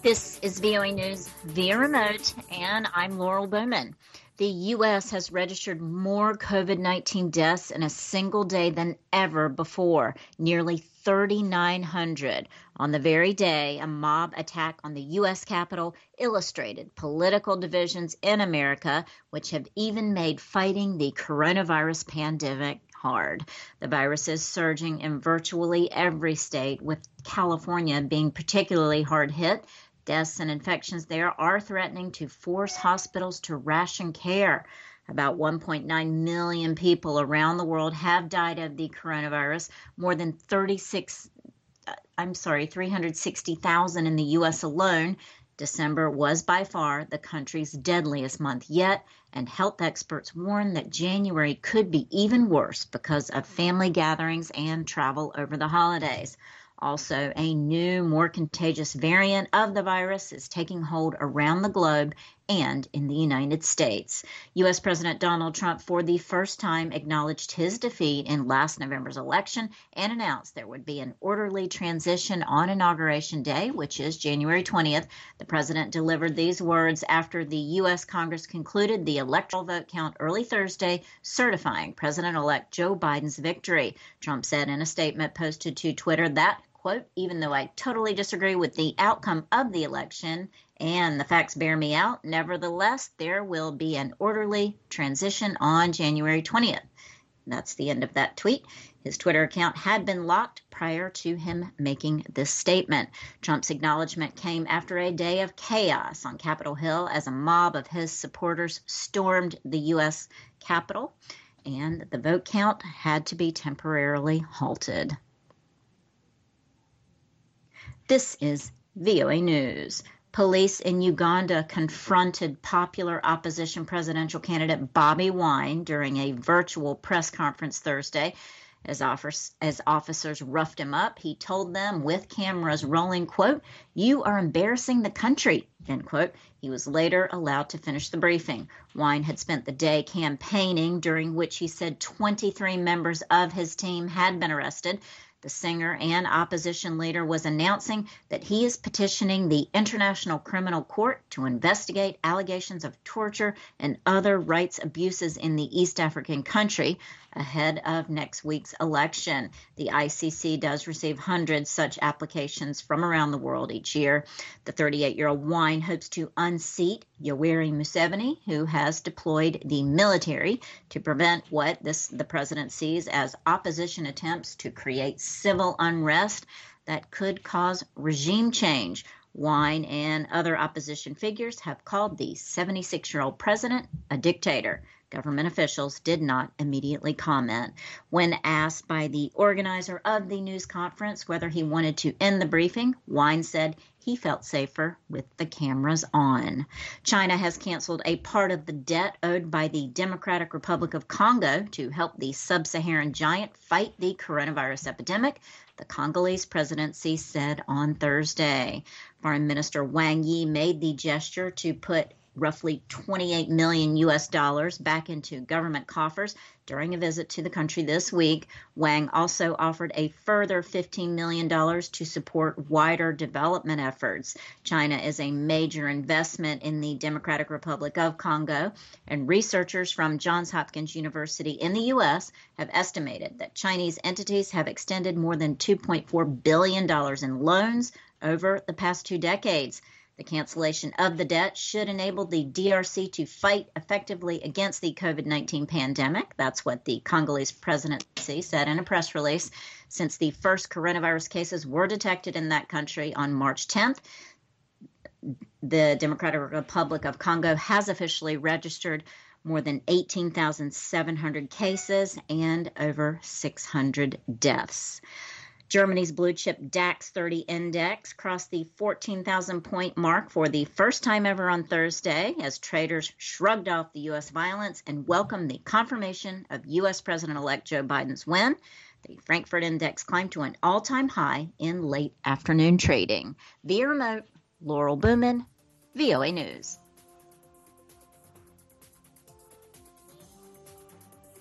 This is VOA News via remote, and I'm Laurel Bowman. The U.S. has registered more COVID-19 deaths in a single day than ever before, nearly 3,900. On the very day a mob attack on the U.S. Capitol illustrated political divisions in America, which have even made fighting the coronavirus pandemic hard. The virus is surging in virtually every state, with California being particularly hard hit. Deaths and infections there are threatening to force hospitals to ration care. About 1.9 million people around the world have died of the coronavirus, more than 360,000 in the U.S. alone. December was by far the country's deadliest month yet, and health experts warn that January could be even worse because of family gatherings and travel over the holidays. Also, a new, more contagious variant of the virus is taking hold around the globe and in the United States. U.S. President Donald Trump, for the first time, acknowledged his defeat in last November's election and announced there would be an orderly transition on Inauguration Day, which is January 20th. The president delivered these words after the U.S. Congress concluded the electoral vote count early Thursday, certifying President-elect Joe Biden's victory. Trump said in a statement posted to Twitter that, quote, even though I totally disagree with the outcome of the election and the facts bear me out, nevertheless, there will be an orderly transition on January 20th. That's the end of that tweet. His Twitter account had been locked prior to him making this statement. Trump's acknowledgement came after a day of chaos on Capitol Hill as a mob of his supporters stormed the U.S. Capitol, and the vote count had to be temporarily halted. This is VOA News. Police in Uganda confronted popular opposition presidential candidate Bobi Wine during a virtual press conference Thursday. As officers roughed him up, he told them with cameras rolling, quote, "You are embarrassing the country," end quote. He was later allowed to finish the briefing. Wine had spent the day campaigning, during which he said 23 members of his team had been arrested. The singer and opposition leader was announcing that he is petitioning the International Criminal Court to investigate allegations of torture and other rights abuses in the East African country ahead of next week's election. The ICC does receive hundreds such applications from around the world each year. The 38-year-old Wine hopes to unseat Yoweri Museveni, who has deployed the military to prevent what the president sees as opposition attempts to create civil unrest that could cause regime change. Wine and other opposition figures have called the 76-year-old president a dictator. Government officials did not immediately comment. When asked by the organizer of the news conference whether he wanted to end the briefing, Wine said he felt safer with the cameras on. China has canceled a part of the debt owed by the Democratic Republic of Congo to help the sub-Saharan giant fight the coronavirus epidemic, the Congolese presidency said on Thursday. Foreign Minister Wang Yi made the gesture to put roughly $28 million back into government coffers during a visit to the country this week. Wang also offered a further $15 million to support wider development efforts. China is a major investment in the Democratic Republic of Congo, and researchers from Johns Hopkins University in the U.S. have estimated that Chinese entities have extended more than $2.4 billion in loans over the past 2 decades. The cancellation of the debt should enable the DRC to fight effectively against the COVID-19 pandemic. That's what the Congolese presidency said in a press release. Since the first coronavirus cases were detected in that country on March 10th, the Democratic Republic of Congo has officially registered more than 18,700 cases and over 600 deaths. Germany's blue chip DAX 30 index crossed the 14,000 point mark for the first time ever on Thursday as traders shrugged off the U.S. violence and welcomed the confirmation of U.S. President-elect Joe Biden's win. The Frankfurt index climbed to an all-time high in late afternoon trading. Via remote, Laurel Bowman, VOA News.